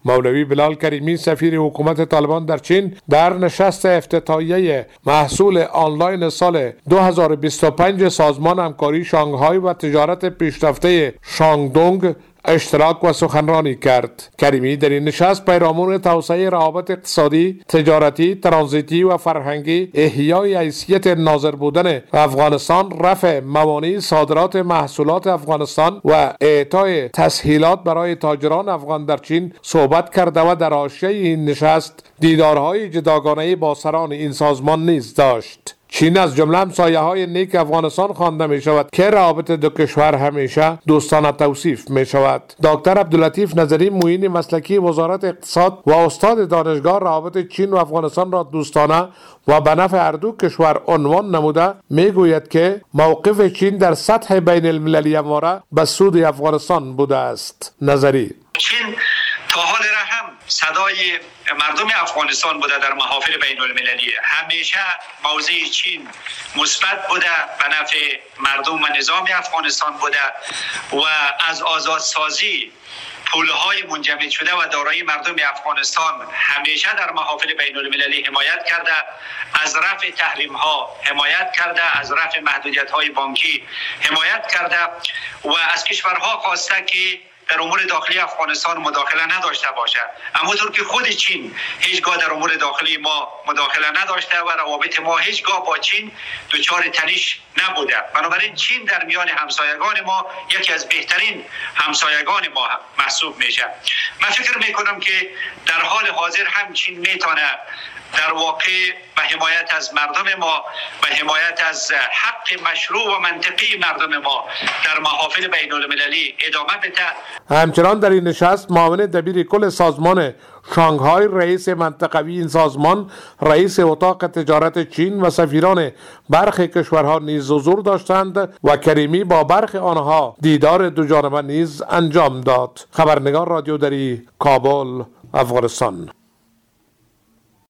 مولوی بلال کریمی سفیر حکومت طالبان در چین در نشست افتتاحیه محصول آنلاین سال 2025 سازمان همکاری شانگهای و تجارت پیشرفته شانگدونگ اشتراک و سخنرانی کرد. کریمی در این نشست پیرامون توسعه روابط اقتصادی، تجارتی، ترانزیتی و فرهنگی، احیای حیثیت ناظر بودن افغانستان، رفع موانع صادرات محصولات افغانستان و اعطای تسهیلات برای تاجران افغان در چین صحبت کرد و در حاشیه این نشست دیدارهای جداگانه با سران این سازمان نیز داشت. چین از جمله همسایه‌های نیک افغانستان خوانده می شود که روابط دو کشور همیشه دوستانه توصیف می شود. دکتر عبداللطیف نظری معین مسلکی وزارت اقتصاد و استاد دانشگاه روابط چین و افغانستان را دوستانه و به نفع هر دو کشور عنوان نموده می گوید که موقف چین در سطح بین المللی همواره به سود افغانستان بوده است. نظری: چین تا حال را هم صدای مردم افغانستان بوده در محافل بین المللی. همیشه موضع چین مثبت بوده، به نفع مردم و نظام افغانستان بوده و از آزادسازی پولهای منجمد شده و دارایی مردم افغانستان همیشه در محافل بین المللی حمایت کرده، از رفع تحریم ها حمایت کرده، از رفع محدودیت های بانکی حمایت کرده و از کشورها خواسته که در امور داخلی افغانستان مداخله نداشته باشد. همونطور که خود چین هیچگاه در امور داخلی ما مداخله نداشته و روابط ما هیچگاه با چین دچار تنش نبوده. بنابراین چین در میان همسایگان ما یکی از بهترین همسایگان ما محسوب میشه. من فکر میکنم که در حال حاضر هم چین میتونه در واقع به حمایت از مردم ما و حمایت از حق مشروع و منطقی مردم ما در محافل بین المللی ادامه بده. همچنان در این نشست معاون دبیر کل سازمان شانگهای، رئیس منطقوی این سازمان، رئیس اتاق تجارت چین و سفیران برخی کشورها نیز حضور داشتند و کریمی با برخی آنها دیدار دوجانبه نیز انجام داد. خبرنگار رادیو دری، کابل، افغانستان.